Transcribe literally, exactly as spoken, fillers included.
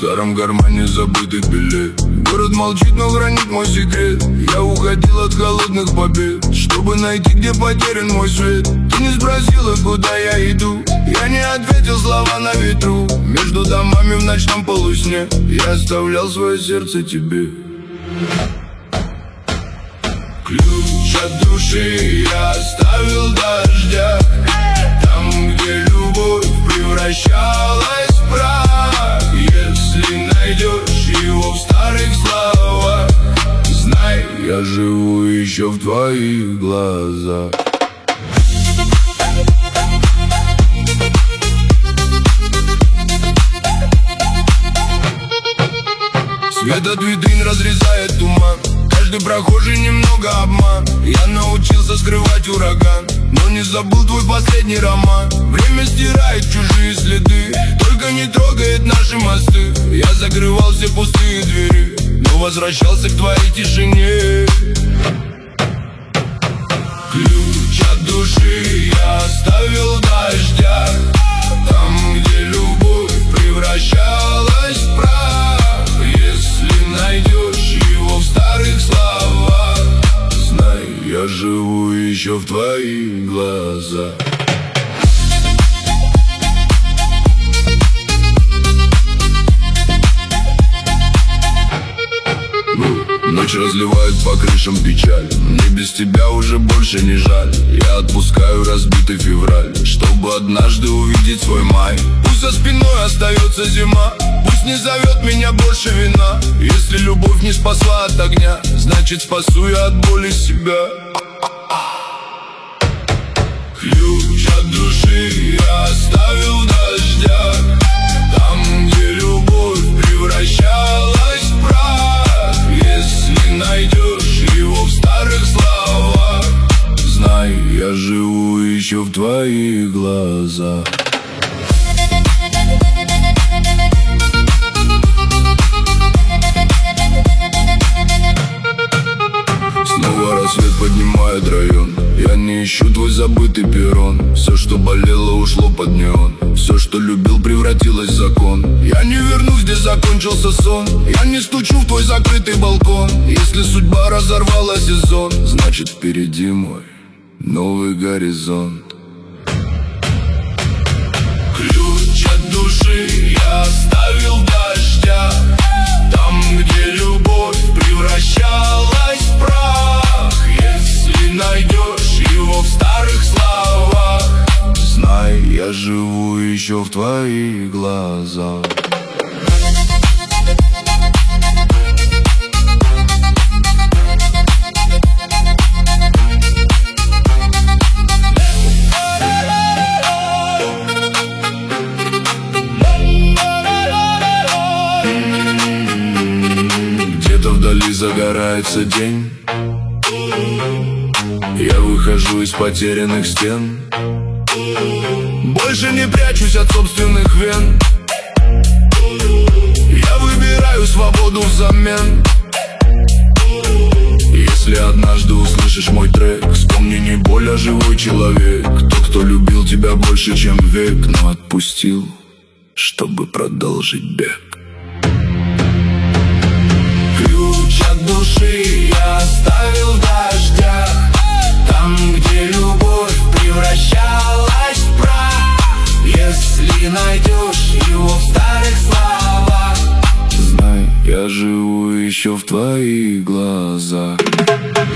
старом кармане забытый билет. Город молчит, но хранит мой секрет. Я уходил от холодных побед, чтобы найти, где потерян мой свет. Ты не спросила, куда я иду, я не ответил, слова на ветру. Между домами в ночном полусне я оставлял свое сердце тебе. Ключ от души я оставил в дождях, там, где любовь превращалась в прах. Если найдешь его в старых словах, знай, я живу еще в твоих глазах. Свет от витрин разрезает туман, каждый прохожий немного обман. Я научился скрывать ураган, но не забыл твой последний роман. Время стирает чужие следы, только не трогает наши мосты. Я закрывал все пустые двери, но возвращался к твоей тишине. Ключ от души я оставил в дождях, там, где любовь превращалась в прах. Если найдешь его в старых словах, знай, я живу еще в твоих глазах. Ночь разливает по крышам печаль, мне без тебя уже больше не жаль. Я отпускаю разбитый февраль, чтобы однажды увидеть свой май. Пусть за спиной остается зима, пусть не зовет меня больше вина. Если любовь не спасла от огня, значит спасу я от боли себя. Ключ от души я оставил в дождях, там, где любовь превращалась в прах. Если найдешь его в старых словах, знай, я живу еще в твоих глазах. Снова рассвет поднимает район, я не ищу твой забытый перрон. Все, что болело, ушло под неон, все, что любил, превратилось в закон. Я не вернусь, где закончился сон, я не стучу в твой закрытый балкон. Если судьба разорвала сезон, значит впереди мой новый горизонт. Ключ от души я оставил в дождях, там, где любовь превращалась в прах. Если найдешь его в старых словах, знай, я живу еще в твоих глазах. Где-то вдали загорается день, я выхожу из потерянных стен. Больше не прячусь от собственных вен, я выбираю свободу взамен. Если однажды услышишь мой трек, вспомни, не боль, а живой человек. Тот, кто любил тебя больше, чем век, но отпустил, чтобы продолжить бег. Ключ от души я оставил в дождях, там, где любовь превращалась в прах. Если найдешь его в старых словах, знай, я живу еще в твоих глазах.